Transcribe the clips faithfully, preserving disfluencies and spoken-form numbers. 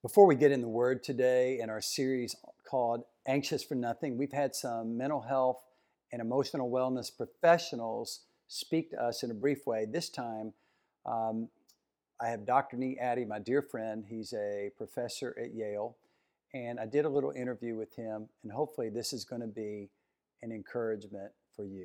Before we get in the Word today in our series called Anxious for Nothing, we've had some mental health and emotional wellness professionals speak to us in a brief way. This time, um, I have Doctor Nee Addy, my dear friend. He's a professor at Yale, and I did a little interview with him, and hopefully this is going to be an encouragement for you.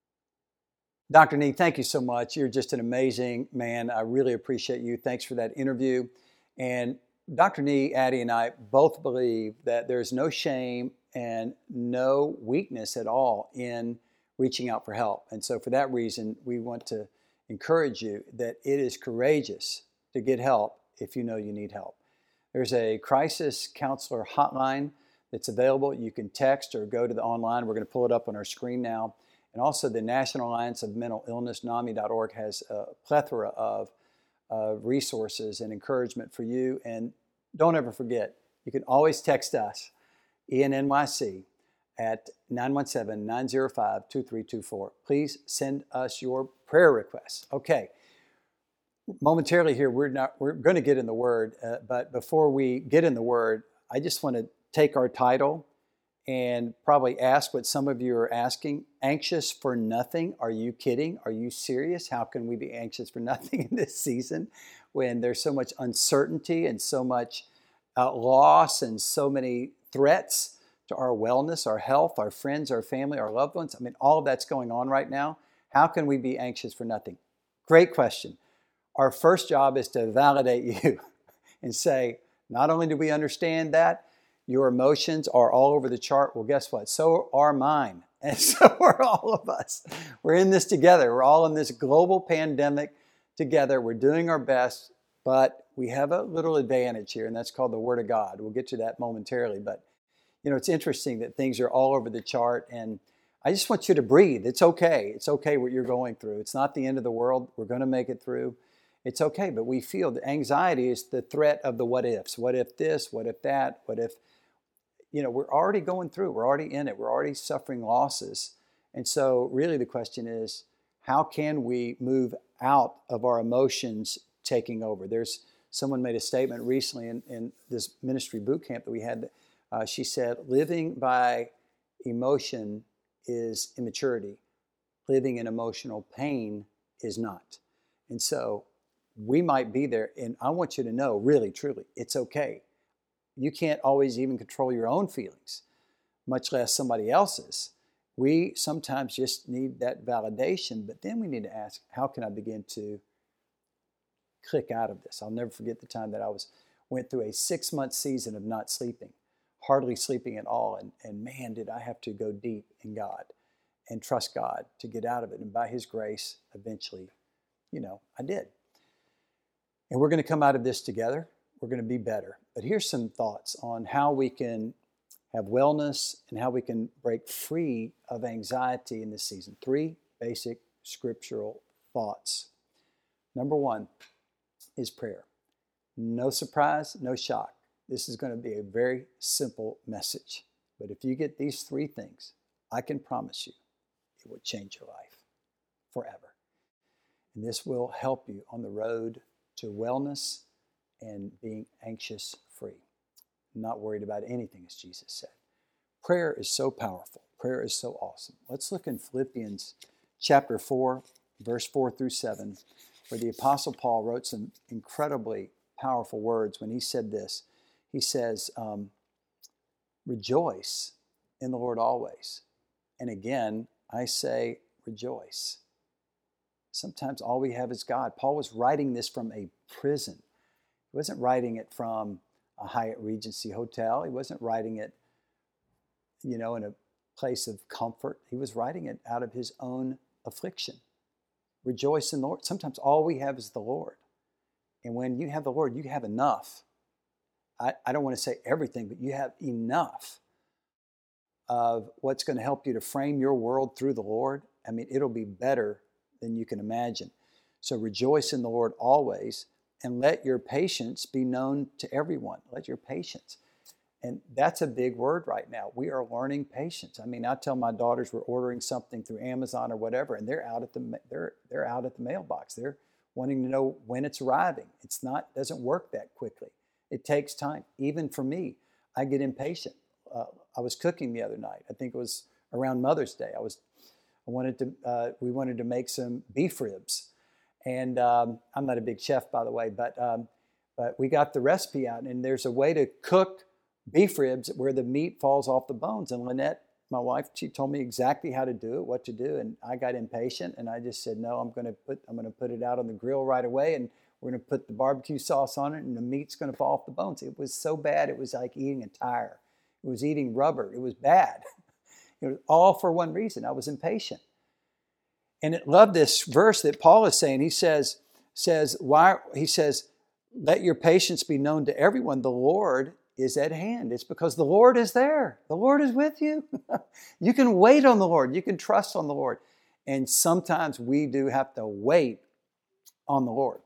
Doctor Nee, thank you so much. You're just an amazing man. I really appreciate you. Thanks for that interview. And Doctor Nee Addy and I both believe that there's no shame and no weakness at all in reaching out for help. And so for that reason, we want to encourage you that it is courageous to get help if you know you need help. There's a crisis counselor hotline that's available. You can text or go to the online. We're going to pull it up on our screen now. And also the National Alliance of Mental Illness, NAMI dot org, has a plethora of uh, resources and encouragement for you. And don't ever forget, you can always text us, E N N Y C, at nine one seven, nine zero five, two three two four. Please send us your prayer requests. Okay. Momentarily here, we're not we're going to get in the Word, uh, but before we get in the Word, I just want to take our title and probably ask what some of you are asking. Anxious for nothing? Are you kidding? Are you serious? How can we be anxious for nothing in this season when there's so much uncertainty and so much uh, loss and so many threats to our wellness, our health, our friends, our family, our loved ones? I mean, all of that's going on right now. How can we be anxious for nothing? Great question. Our first job is to validate you and say, not only do we understand that, your emotions are all over the chart. Well, guess what? So are mine. And so are all of us. We're in this together. We're all in this global pandemic together. We're doing our best, but we have a little advantage here, and that's called the Word of God. We'll get to that momentarily. But, you know, it's interesting that things are all over the chart, and I just want you to breathe. It's okay. It's okay what you're going through. It's not the end of the world. We're going to make it through. It's okay, but we feel that anxiety is the threat of the what ifs. What if this? What if that? What if... You know, we're already going through, we're already in it, we're already suffering losses. And so really the question is, how can we move out of our emotions taking over? There's someone made a statement recently in, in this ministry boot camp that we had. Uh, she said, living by emotion is immaturity. Living in emotional pain is not. And so we might be there, and I want you to know, really, truly, it's okay. You can't always even control your own feelings, much less somebody else's. We sometimes just need that validation, but then we need to ask, how can I begin to click out of this? I'll never forget the time that I was went through a six-month season of not sleeping, hardly sleeping at all, and, and man, did I have to go deep in God and trust God to get out of it. And by His grace, eventually, you know, I did. And we're going to come out of this together. We're going to be better. But here's some thoughts on how we can have wellness and how we can break free of anxiety in this season. Three basic scriptural thoughts. Number one is prayer. No surprise, no shock. This is going to be a very simple message. But if you get these three things, I can promise you it will change your life forever. And this will help you on the road to wellness and being anxious free. Not worried about anything, as Jesus said. Prayer is so powerful. Prayer is so awesome. Let's look in Philippians chapter four, verse four through seven, where the Apostle Paul wrote some incredibly powerful words when he said this. He says, um, rejoice in the Lord always. And again, I say rejoice. Sometimes all we have is God. Paul was writing this from a prison. He wasn't writing it from a Hyatt Regency hotel. He wasn't writing it, you know, in a place of comfort. He was writing it out of his own affliction. Rejoice in the Lord. Sometimes all we have is the Lord. And when you have the Lord, you have enough. I, I don't want to say everything, but you have enough of what's going to help you to frame your world through the Lord. I mean, it'll be better than you can imagine. So rejoice in the Lord always. And let your patience be known to everyone. Let your patience. And that's a big word right now. We are learning patience. I mean, I tell my daughters we're ordering something through Amazon or whatever, and they're out at the they're they're out at the mailbox. They're wanting to know when it's arriving. It's not doesn't work that quickly. It takes time. Even for me, I get impatient. Uh, I was cooking the other night. I think it was around Mother's Day. I was, I wanted to, uh, we wanted to make some beef ribs. And um, I'm not a big chef, by the way, but um, but we got the recipe out, and there's a way to cook beef ribs where the meat falls off the bones. And Lynette, my wife, she told me exactly how to do it, what to do, and I got impatient, and I just said, no, I'm going to put I'm going to put it out on the grill right away, and we're going to put the barbecue sauce on it, and the meat's going to fall off the bones. It was so bad, it was like eating a tire. It was eating rubber. It was bad. It was all for one reason. I was impatient. And I love this verse that Paul is saying. He says, says, why? He says, let your patience be known to everyone. The Lord is at hand. It's because the Lord is there. The Lord is with you. You can wait on the Lord. You can trust on the Lord. And sometimes we do have to wait on the Lord.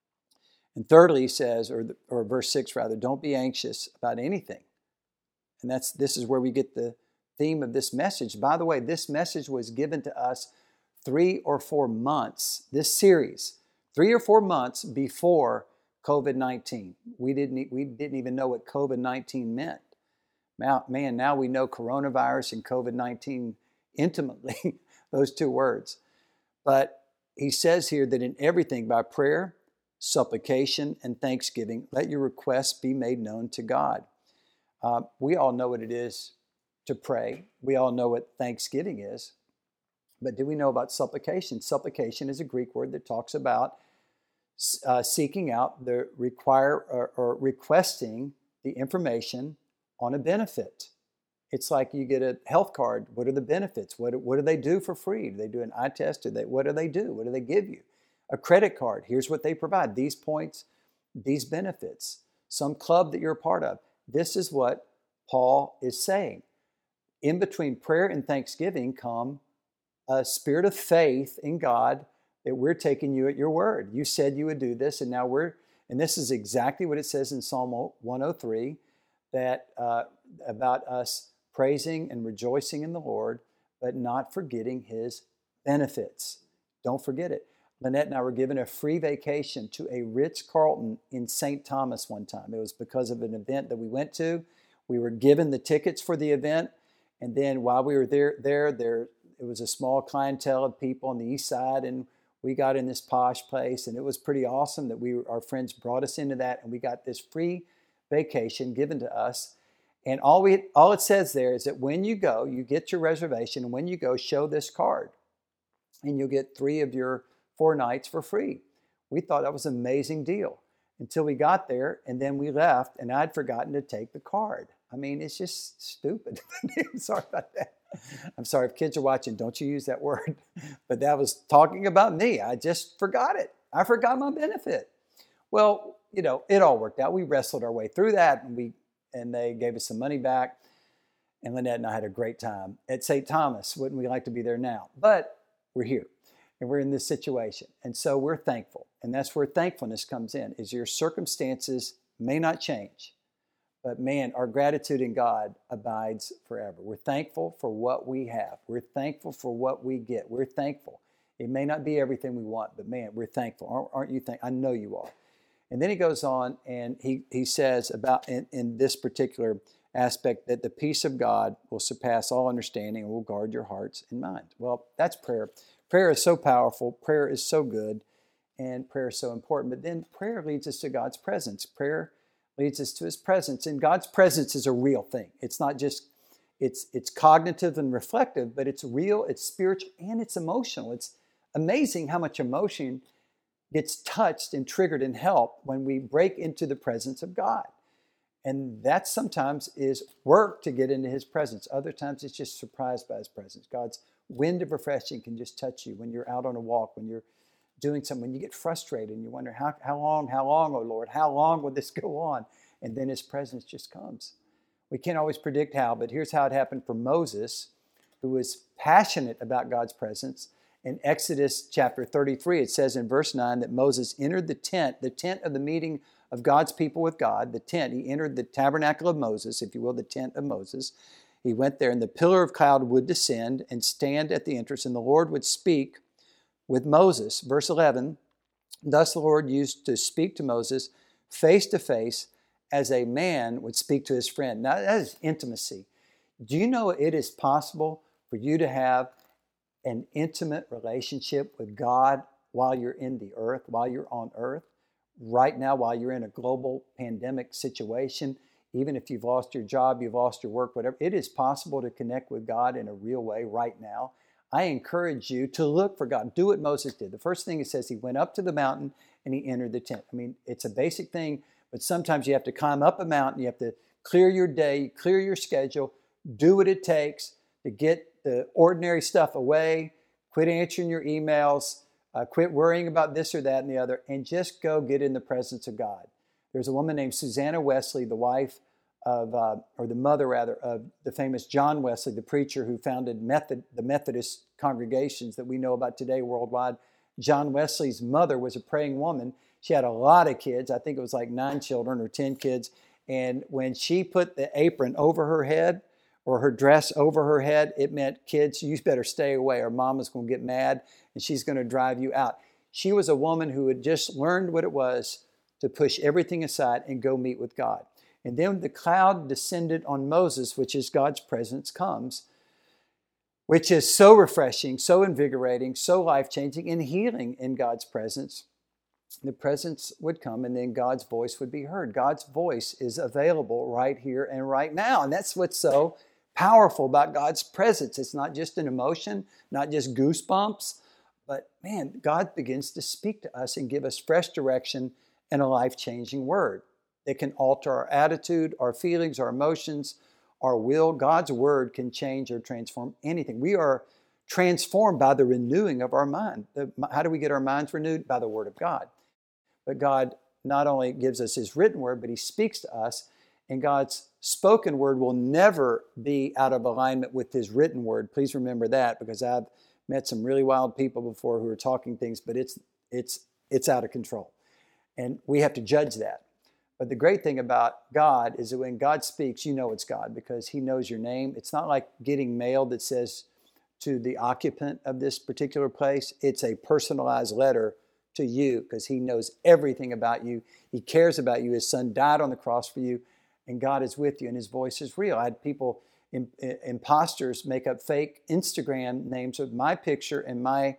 And thirdly, he says, or, or verse six rather, don't be anxious about anything. And that's this is where we get the theme of this message. By the way, this message was given to us three or four months, this series, three or four months before COVID nineteen. We didn't, we didn't even know what COVID nineteen meant. Now, man, now we know coronavirus and COVID nineteen intimately, those two words. But he says here that in everything, by prayer, supplication, and thanksgiving, let your requests be made known to God. Uh, we all know what it is to pray. We all know what thanksgiving is. But do we know about supplication? Supplication is a Greek word that talks about uh, seeking out the require or, or requesting the information on a benefit. It's like you get a health card. What are the benefits? What, what do they do for free? Do they do an eye test? Do they, what do they do? What do they give you? A credit card. Here's what they provide. These points, these benefits. Some club that you're a part of. This is what Paul is saying. In between prayer and thanksgiving come a spirit of faith in God that we're taking you at your word. You said you would do this, and now we're, and this is exactly what it says in Psalm one oh three, that uh, about us praising and rejoicing in the Lord, but not forgetting his benefits. Don't forget it. Lynette and I were given a free vacation to a Ritz-Carlton in Saint Thomas one time. It was because of an event that we went to. We were given the tickets for the event, and then while we were there, there, there, it was a small clientele of people on the east side, and we got in this posh place, and it was pretty awesome that we, our friends brought us into that, and we got this free vacation given to us. And all we, all it says there is that when you go, you get your reservation, and when you go, show this card, and you'll get three of your four nights for free. We thought that was an amazing deal until we got there, and then we left, and I'd forgotten to take the card. I mean, it's just stupid. I'm sorry about that. I'm sorry if kids are watching, don't you use that word. But that was talking about me. I just forgot it. I forgot my benefit. Well, you know, it all worked out. We wrestled our way through that, and we and they gave us some money back. And Lynette and I had a great time at Saint Thomas. Wouldn't we like to be there now? But we're here, and we're in this situation. And so we're thankful. And that's where thankfulness comes in, is your circumstances may not change. But man, our gratitude in God abides forever. We're thankful for what we have. We're thankful for what we get. We're thankful. It may not be everything we want, but man, we're thankful. Aren't you thankful? I know you are. And then he goes on and he, he says about in, in this particular aspect that the peace of God will surpass all understanding and will guard your hearts and minds. Well, that's prayer. Prayer is so powerful. Prayer is so good. And prayer is so important. But then prayer leads us to God's presence. Prayer leads us to his presence. And God's presence is a real thing. It's not just, it's it's cognitive and reflective, but it's real, it's spiritual, and it's emotional. It's amazing how much emotion gets touched and triggered and helped when we break into the presence of God. And that sometimes is work to get into his presence. Other times it's just surprised by his presence. God's wind of refreshing can just touch you when you're out on a walk, when you're doing something, when you get frustrated and you wonder, how, how long, how long, oh Lord, how long will this go on? And then his presence just comes. We can't always predict how, but here's how it happened for Moses, who was passionate about God's presence. In Exodus chapter thirty-three, it says in verse nine that Moses entered the tent, the tent of the meeting of God's people with God, the tent. He entered the tabernacle of Moses, if you will, the tent of Moses. He went there, and the pillar of cloud would descend and stand at the entrance, and the Lord would speak with Moses. Verse eleven, thus the Lord used to speak to Moses face to face as a man would speak to his friend. Now, that is intimacy. Do you know it is possible for you to have an intimate relationship with God while you're in the earth, while you're on earth? Right now, while you're in a global pandemic situation, even if you've lost your job, you've lost your work, whatever, it is possible to connect with God in a real way right now. I encourage you to look for God. Do what Moses did. The first thing it says, he went up to the mountain and he entered the tent. I mean, it's a basic thing, but sometimes you have to climb up a mountain. You have to clear your day, clear your schedule, do what it takes to get the ordinary stuff away, quit answering your emails, uh, quit worrying about this or that and the other, and just go get in the presence of God. There's a woman named Susanna Wesley, the wife of, uh, or the mother rather, of the famous John Wesley, the preacher who founded Method, the Methodist congregations that we know about today worldwide. John Wesley's mother was a praying woman. She had a lot of kids. I think it was like nine children or ten kids. And when she put the apron over her head or her dress over her head, it meant, kids, you better stay away or mama's going to get mad and she's going to drive you out. She was a woman who had just learned what it was to push everything aside and go meet with God. And then the cloud descended on Moses, which is God's presence comes, which is so refreshing, so invigorating, so life-changing and healing in God's presence. The presence would come and then God's voice would be heard. God's voice is available right here and right now. And that's what's so powerful about God's presence. It's not just an emotion, not just goosebumps, but man, God begins to speak to us and give us fresh direction and a life-changing word. It can alter our attitude, our feelings, our emotions, our will. God's word can change or transform anything. We are transformed by the renewing of our mind. The, how do we get our minds renewed? By the word of God. But God not only gives us his written word, but he speaks to us. And God's spoken word will never be out of alignment with his written word. Please remember that, because I've met some really wild people before who are talking things, but it's it's it's out of control. And we have to judge that. But the great thing about God is that when God speaks, you know it's God because he knows your name. It's not like getting mail that says to the occupant of this particular place. It's a personalized letter to you because he knows everything about you. He cares about you. His son died on the cross for you, and God is with you, and his voice is real. I had people, imposters, make up fake Instagram names with my picture and my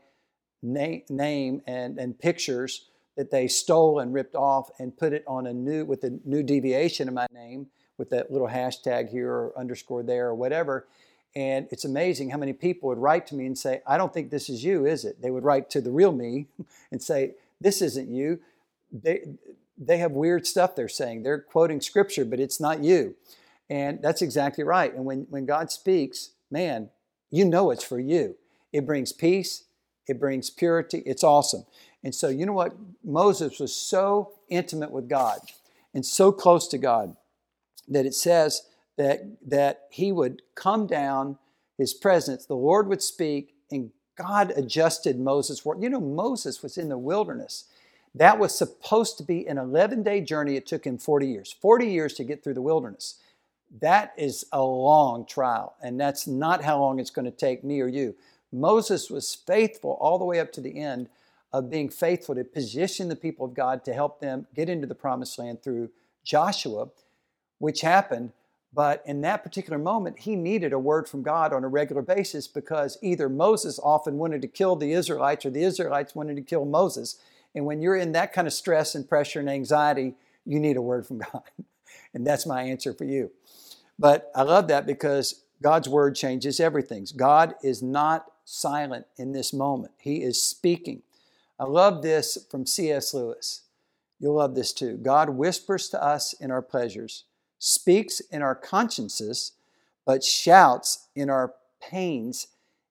na- name and, and pictures that they stole and ripped off and put it on a new, with a new deviation of my name, with that little hashtag here or underscore there or whatever. And it's amazing how many people would write to me and say, I don't think this is you, is it? They would write to the real me and say, this isn't you. They, they have weird stuff they're saying. They're quoting scripture, but it's not you. And that's exactly right. And when, when God speaks, man, you know it's for you. It brings peace. It brings purity. It's awesome. And so, you know what? Moses was so intimate with God and so close to God that it says that, that he would come down, his presence, the Lord would speak, and God adjusted Moses' work. You know, Moses was in the wilderness. That was supposed to be an eleven-day journey. It took him forty years. forty years to get through the wilderness. That is a long trial, and that's not how long it's going to take me or you. Moses was faithful all the way up to the end of being faithful to position the people of God to help them get into the promised land through Joshua, which happened. But in that particular moment, he needed a word from God on a regular basis because either Moses often wanted to kill the Israelites or the Israelites wanted to kill Moses. And when you're in that kind of stress and pressure and anxiety, you need a word from God. And that's my answer for you. But I love that because God's word changes everything. God is not silent in this moment. He is speaking. I love this from C S Lewis. You'll love this too. God whispers to us in our pleasures, speaks in our consciences, but shouts in our pains.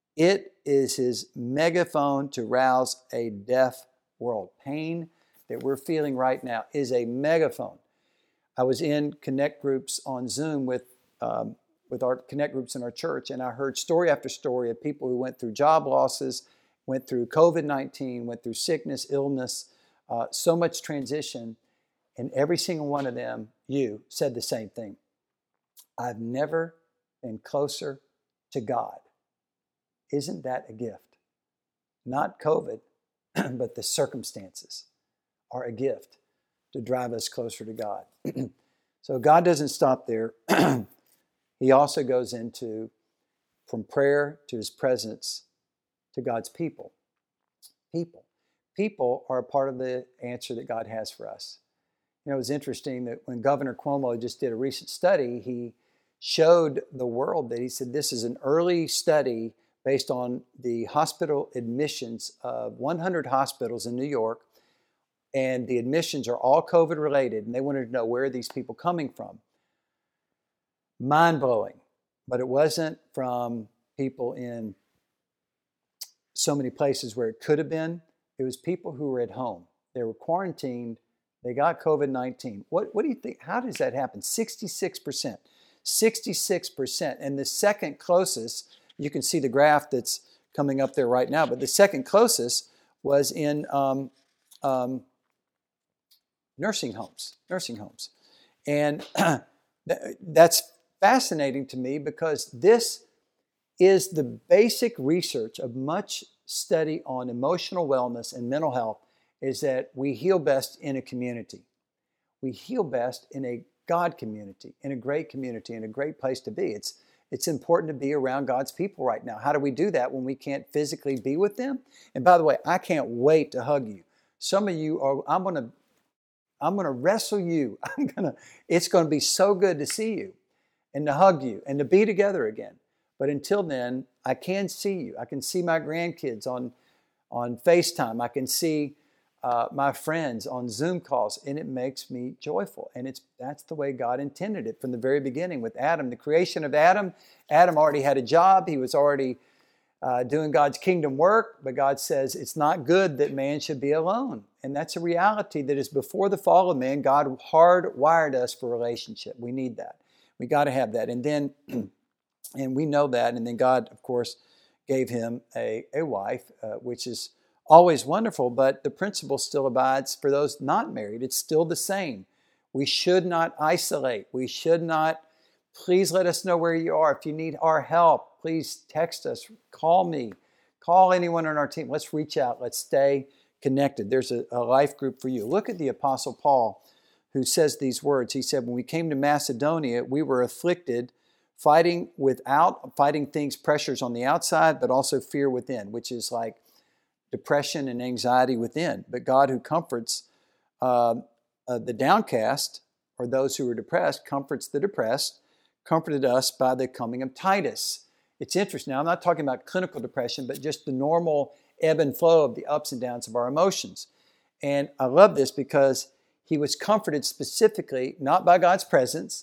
It is his megaphone to rouse a deaf world. Pain that we're feeling right now is a megaphone. I was in connect groups on Zoom with um, with our connect groups in our church, and I heard story after story of people who went through job losses, went through covid nineteen, went through sickness, illness, uh, so much transition, and every single one of them, you, said the same thing. I've never been closer to God. Isn't that a gift? Not COVID, but the circumstances are a gift to drive us closer to God. So God doesn't stop there. He also goes into from prayer to his presence to God's people. People. People are a part of the answer that God has for us. You know, it was interesting that when Governor Cuomo just did a recent study, he showed the world that he said this is an early study based on the hospital admissions of one hundred hospitals in New York. And the admissions are all COVID related. And they wanted to know, where are these people coming from? Mind-blowing. But it wasn't from people in so many places where it could have been. It was people who were at home. They were quarantined. They got COVID nineteen. What, what do you think? How does that happen? sixty-six percent. sixty-six percent. And the second closest, you can see the graph that's coming up there right now, but the second closest was in um, um, nursing homes. Nursing homes. And that's fascinating to me, because this is the basic research of much study on emotional wellness and mental health, is that we heal best in a community. We heal best in a God community, in a great community, in a great place to be. It's it's important to be around God's people right now. How do we do that when we can't physically be with them? And by the way, I can't wait to hug you. Some of you are, I'm gonna, I'm gonna wrestle you. I'm gonna, it's gonna be so good to see you and to hug you and to be together again. But until then, I can see you. I can see my grandkids on, on FaceTime. I can see uh, my friends on Zoom calls, and it makes me joyful. And it's that's the way God intended it from the very beginning with Adam. The creation of Adam, Adam already had a job. He was already uh, doing God's kingdom work, but God says it's not good that man should be alone. And that's a reality that is before the fall of man. God hardwired us for relationship. We need that. We got to have that. And then... And we know that. And then God, of course, gave him a, a wife, uh, which is always wonderful. But the principle still abides for those not married. It's still the same. We should not isolate. We should not, please let us know where you are. If you need our help, please text us, call me, call anyone on our team. Let's reach out. Let's stay connected. There's a, a life group for you. Look at the Apostle Paul, who says these words. He said, when we came to Macedonia, we were afflicted, fighting without, fighting things, pressures on the outside, but also fear within, which is like depression and anxiety within. But God, who comforts uh, uh, the downcast, or those who are depressed, comforts the depressed, comforted us by the coming of Titus. It's interesting. Now, I'm not talking about clinical depression, but just the normal ebb and flow of the ups and downs of our emotions. And I love this because he was comforted specifically, not by God's presence,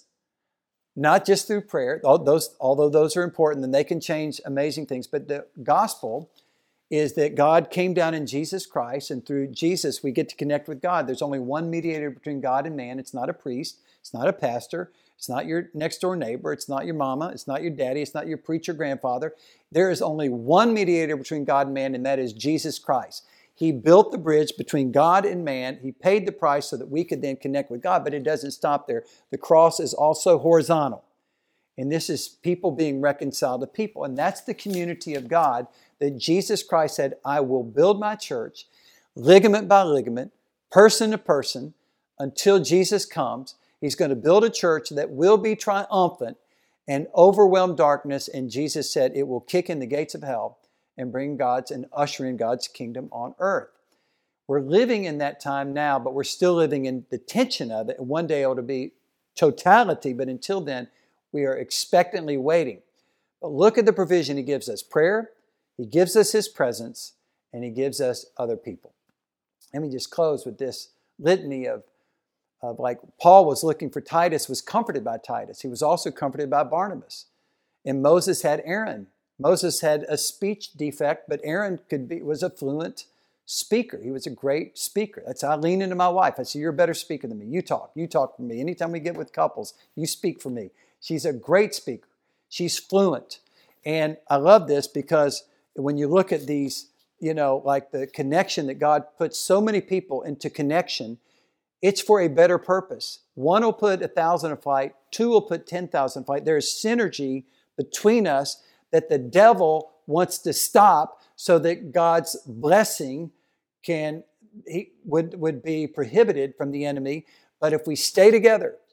not just through prayer, those, although those are important and they can change amazing things. But the gospel is that God came down in Jesus Christ, and through Jesus we get to connect with God. There's only one mediator between God and man. It's not a priest. It's not a pastor. It's not your next door neighbor. It's not your mama. It's not your daddy. It's not your preacher grandfather. There is only one mediator between God and man, and that is Jesus Christ. He built the bridge between God and man. He paid the price so that we could then connect with God, but it doesn't stop there. The cross is also horizontal. And this is people being reconciled to people. And that's the community of God that Jesus Christ said, I will build my church, ligament by ligament, person to person, until Jesus comes. He's going to build a church that will be triumphant and overwhelm darkness. And Jesus said it will kick in the gates of hell and bring God's and usher in God's kingdom on earth. We're living in that time now, but we're still living in the tension of it. And one day it'll be totality, but until then, we are expectantly waiting. But look at the provision he gives us. Prayer, he gives us his presence, and he gives us other people. Let me just close with this litany of, of like Paul was looking for Titus, was comforted by Titus. He was also comforted by Barnabas. And Moses had Aaron. Moses had a speech defect, but Aaron could be was a fluent speaker. He was a great speaker. That's how I lean into my wife. I say, you're a better speaker than me. You talk. You talk for me. Anytime we get with couples, you speak for me. She's a great speaker. She's fluent. And I love this because when you look at these, you know, like the connection that God puts so many people into connection, it's for a better purpose. One will put a thousand in flight. Two will put ten thousand in flight. There is synergy between us that the devil wants to stop so that God's blessing can he would, would be prohibited from the enemy. But if we stay together,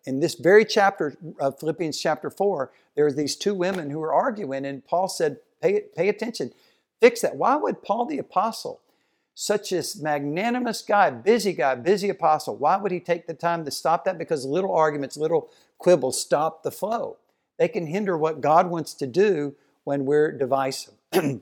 in this very chapter of Philippians chapter four, there are these two women who were arguing, and Paul said, pay, pay attention, fix that. Why would Paul the apostle, such a magnanimous guy, busy guy, busy apostle, why would he take the time to stop that? Because little arguments, little quibbles stop the flow. They can hinder what God wants to do when we're divisive.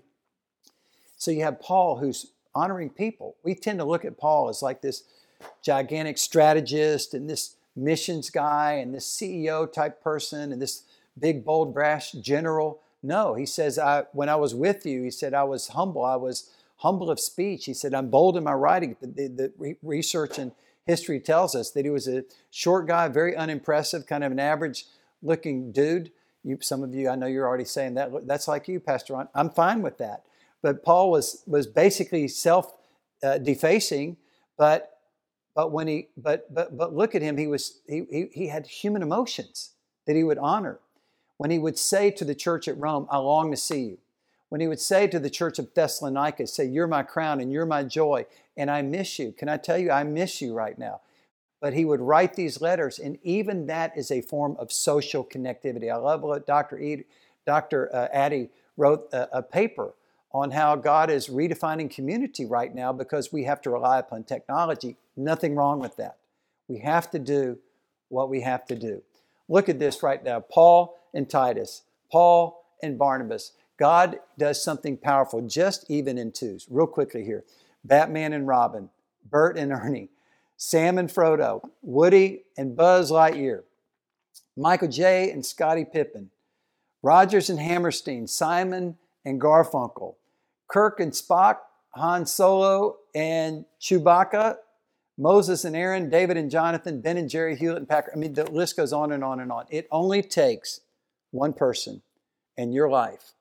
So you have Paul who's honoring people. We tend to look at Paul as like this gigantic strategist and this missions guy and this C E O type person and this big, bold, brash general. No, he says, I, when I was with you, he said, I was humble. I was humble of speech. He said, I'm bold in my writing. The, the, the re- research and history tells us that he was a short guy, very unimpressive, kind of an average looking dude. You, some of you, I know you're already saying that. That's like you, Pastor Ron. I'm fine with that. But Paul was was basically self-defacing, uh, but but when he but but but look at him, he was he, he he had human emotions that he would honor. When he would say to the church at Rome, I long to see you. When he would say to the church of Thessalonica, say, you're my crown and you're my joy, and I miss you. Can I tell you, I miss you right now. But he would write these letters, and even that is a form of social connectivity. I love what Doctor Ed, Doctor Uh, Addy wrote a, a paper on how God is redefining community right now because we have to rely upon technology. Nothing wrong with that. We have to do what we have to do. Look at this right now. Paul and Titus, Paul and Barnabas. God does something powerful, just even in twos. Real quickly here. Batman and Robin, Bert and Ernie, Sam and Frodo, Woody and Buzz Lightyear, Michael J. and Scottie Pippen, Rogers and Hammerstein, Simon and Garfunkel, Kirk and Spock, Han Solo and Chewbacca, Moses and Aaron, David and Jonathan, Ben and Jerry, Hewlett and Packard. I mean, the list goes on and on and on. It only takes one person, and your life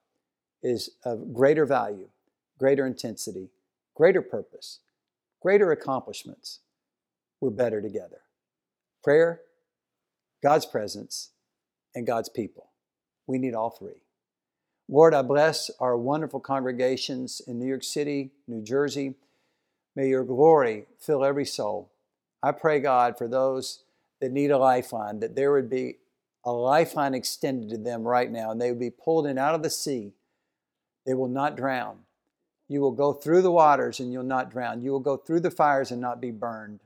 is of greater value, greater intensity, greater purpose, greater accomplishments. We're better together. Prayer, God's presence, and God's people. We need all three. Lord, I bless our wonderful congregations in New York City, New Jersey. May your glory fill every soul. I pray, God, for those that need a lifeline, that there would be a lifeline extended to them right now, and they would be pulled in out of the sea. They will not drown. You will go through the waters and you'll not drown. You will go through the fires and not be burned.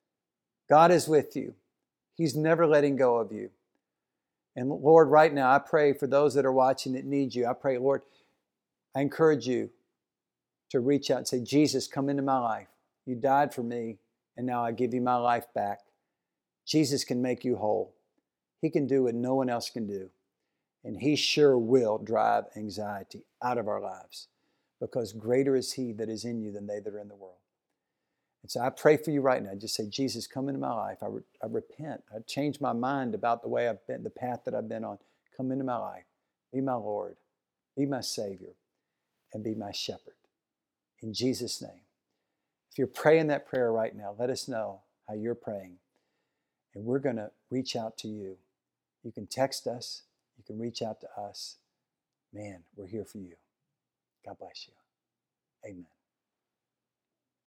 God is with you. He's never letting go of you. And Lord, right now, I pray for those that are watching that need you. I pray, Lord, I encourage you to reach out and say, Jesus, come into my life. You died for me, and now I give you my life back. Jesus can make you whole. He can do what no one else can do. And he sure will drive anxiety out of our lives, because greater is he that is in you than they that are in the world. And so I pray for you right now. Just say, Jesus, come into my life. I, re- I repent. I change my mind about the way I've been, the path that I've been on. Come into my life. Be my Lord. Be my Savior. And be my shepherd. In Jesus' name. If you're praying that prayer right now, let us know how you're praying. And we're going to reach out to you. You can text us. You can reach out to us. Man, we're here for you. God bless you. Amen.